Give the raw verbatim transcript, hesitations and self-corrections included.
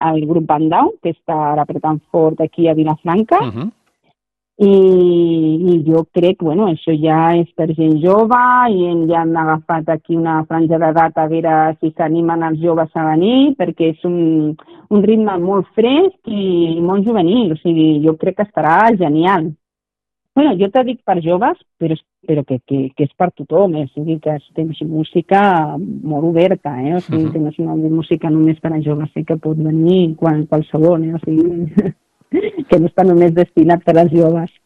el grup Van Down, que està ara apretant fort aquí a Vilafranca, Uh-huh. i, i jo crec, bueno, això ja és per gent jove i hem, ja han agafat aquí una franja d'edat a veure si s'animen els joves a venir, perquè és un, un ritme molt fresc i molt juvenil, o sigui, jo crec que estarà genial. Bueno, jo t'he dit per joves, però, però que, que, que és per tothom, eh? O sigui, que és música molt oberta, eh? O sigui, Uh-huh. que no és una música només per a joves, sí que pot venir quan, qualsevol, eh? O sigui, que no està només destinat per als joves.